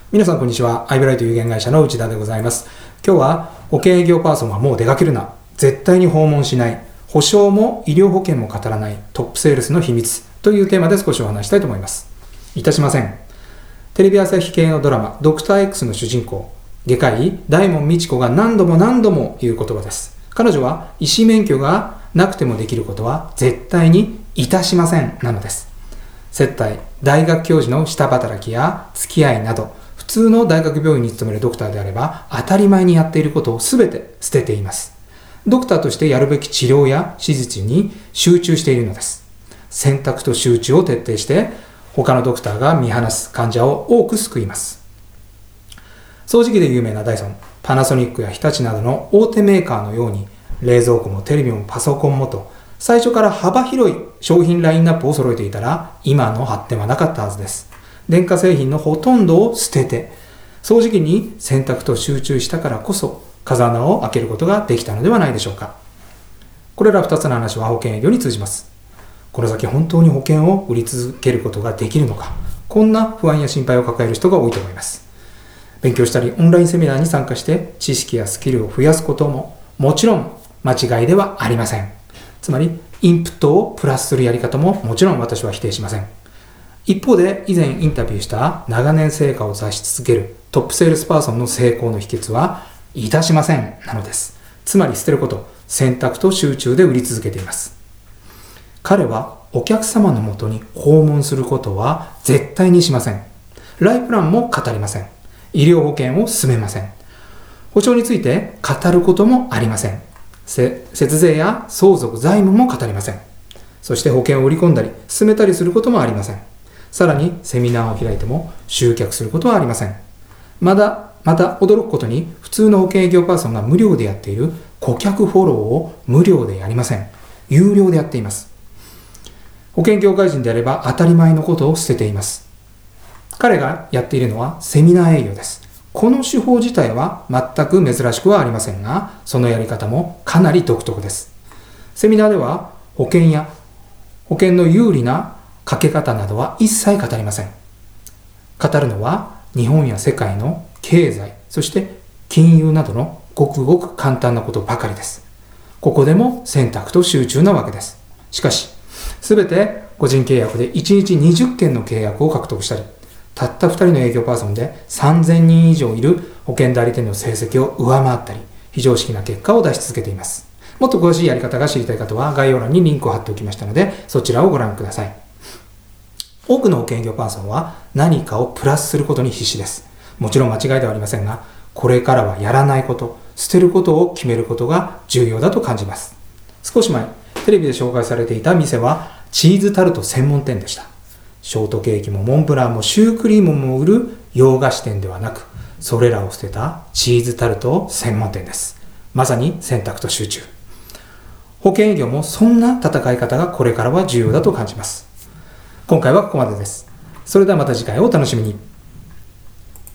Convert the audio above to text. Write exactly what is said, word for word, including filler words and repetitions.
皆さんこんにちは。アイブライト有限会社の内田でございます。今日は保険営業パーソンはもう出かけるな、絶対に訪問しない、保証も医療保険も語らないトップセールスの秘密というテーマで少しお話したいと思います。いたしません。テレビ朝日系のドラマドクター X の主人公外科医大門未知子が何度も何度も言う言葉です。彼女は医師免許がなくてもできることは絶対にいたしませんなのです。接待、大学教授の下働きや付き合いなど普通の大学病院に勤めるドクターであれば当たり前にやっていることを全て捨てています。ドクターとしてやるべき治療や手術に集中しているのです。選択と集中を徹底して他のドクターが見放す患者を多く救います。掃除機で有名なダイソン、パナソニックや日立などの大手メーカーのように冷蔵庫もテレビもパソコンもと最初から幅広い商品ラインナップを揃えていたら今の発展はなかったはずです。電化製品のほとんどを捨てて掃除機に選択と集中したからこそ風穴を開けることができたのではないでしょうか。これらふたつの話は保険営業に通じます。この先本当に保険を売り続けることができるのか、こんな不安や心配を抱える人が多いと思います。勉強したりオンラインセミナーに参加して知識やスキルを増やすことももちろん間違いではありません。つまりインプットをプラスするやり方ももちろん私は否定しません。一方で以前インタビューした長年成果を出し続けるトップセールスパーソンの成功の秘訣はいたしませんなのです。つまり捨てること、選択と集中で売り続けています。彼はお客様のもとに訪問することは絶対にしません。ライフプランも語りません。医療保険を進めません。保証について語ることもありません。節税や相続財務も語りません。そして保険を売り込んだり進めたりすることもありません。さらにセミナーを開いても集客することはありません。まだまた驚くことに普通の保険営業パーソンが無料でやっている顧客フォローを無料でやりません。有料でやっています。保険業界人であれば当たり前のことを捨てています。彼がやっているのはセミナー営業です。この手法自体は全く珍しくはありませんが、そのやり方もかなり独特です。セミナーでは保険や保険の有利なかけ方などは一切語りません。語るのは日本や世界の経済、そして金融などのごくごく簡単なことばかりです。ここでも選択と集中なわけです。しかし、すべて個人契約でいちにちにじゅっけんの契約を獲得したり、たったふたりの営業パーソンでさんぜんにん以上いる保険代理店の成績を上回ったり、非常識な結果を出し続けています。もっと詳しいやり方が知りたい方は概要欄にリンクを貼っておきましたので、そちらをご覧ください。多くの保険営業パーソンは何かをプラスすることに必死です。もちろん間違いではありませんが、これからはやらないこと、捨てることを決めることが重要だと感じます。少し前、テレビで紹介されていた店はチーズタルト専門店でした。ショートケーキもモンブランもシュークリームも売る洋菓子店ではなく、それらを捨てたチーズタルト専門店です。まさに選択と集中。保険営業もそんな戦い方がこれからは重要だと感じます。今回はここまでです。それではまた次回をお楽しみに。